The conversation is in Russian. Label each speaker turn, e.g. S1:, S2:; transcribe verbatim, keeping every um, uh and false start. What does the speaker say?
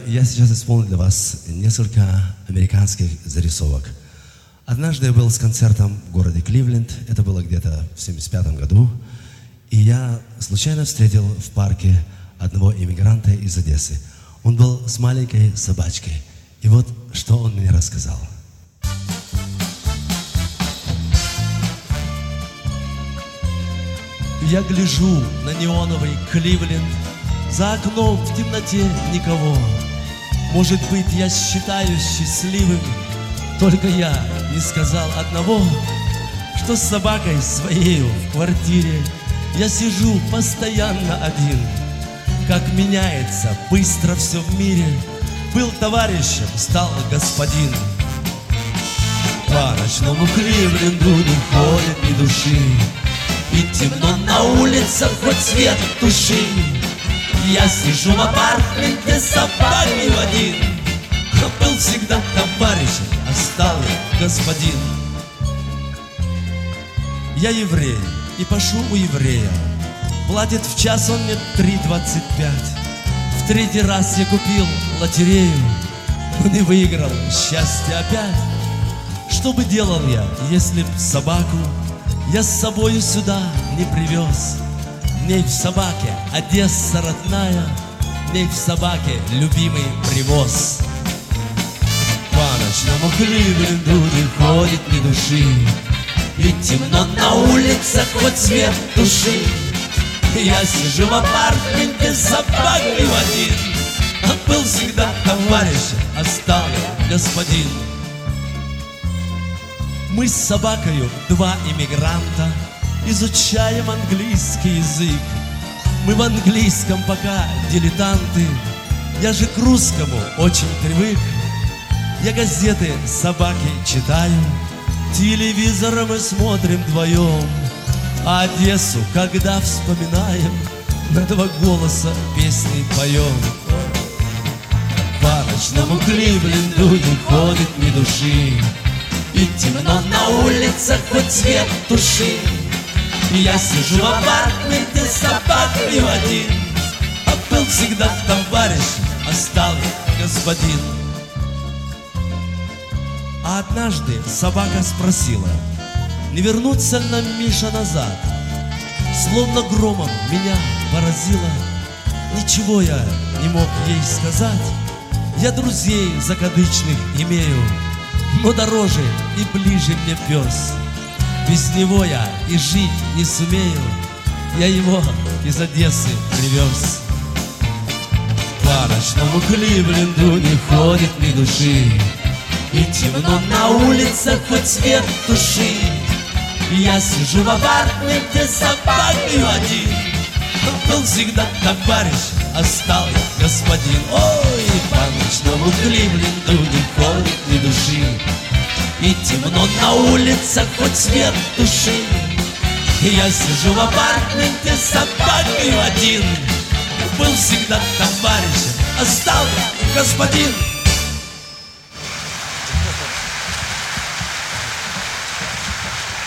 S1: я сейчас исполню для вас несколько американских зарисовок. Однажды я был с концертом в городе Кливленд, это было где-то в семьдесят пятом году, и я случайно встретил в парке одного иммигранта из Одессы. Он был с маленькой собачкой, и вот что он мне рассказал. Я гляжу на неоновый Кливленд, за окном в темноте никого. Может быть, я считаюсь счастливым, только я не сказал одного, что с собакой своею в квартире я сижу постоянно один. Как меняется быстро все в мире, был товарищем, стал господин. По ночному Кливленду не ходит ни души, и темно на улицах, хоть свет туши. Я сижу в апартаменте с собакой в один. Был всегда товарищем, а стал я господин. Я еврей и пошу у еврея. Платит в час он мне три двадцать пять. В третий раз я купил лотерею, он и выиграл счастье опять. Что бы делал я, если б собаку я с собою сюда не привез? В ней в собаке Одесса родная, в ней в собаке любимый привоз. По ночному Кливленду не ходит ни души, и темно на улицах, хоть свет туши. Я сижу в апартаменте с собакой в один. Он был всегда товарищем, а стал я господин. Мы с собакою, два иммигранта, изучаем английский язык. Мы в английском пока дилетанты, я же к русскому очень привык. Я газеты собаки читаю, телевизор мы смотрим вдвоем, а Одессу, когда вспоминаем, на два голоса песни поем. По ночному Кливленду не ходит ни души, и темно на улицах, хоть свет туши. Я сижу в апартаменте с собакой в один. А был всегда товарищ, а стал я господин. А однажды собака спросила, не вернуться ли нам, Миша, назад? Словно громом меня поразило. Ничего я не мог ей сказать. Я друзей закадычных имею, но дороже и ближе мне пес. Без него я и жить не сумею, я его из Одессы привез. По ночному Кливленду не ходит ни души, и темно на улицах, хоть свет туши. Я сижу в апартаменте с собакой один. Он был всегда товарищ, а стал я господин. Ой, по ночному Кливленду не ходит ни души, и темно на улицах, хоть свет туши. Я сижу в апартаменте с собакой один. Был всегда товарищем, а стал я господин.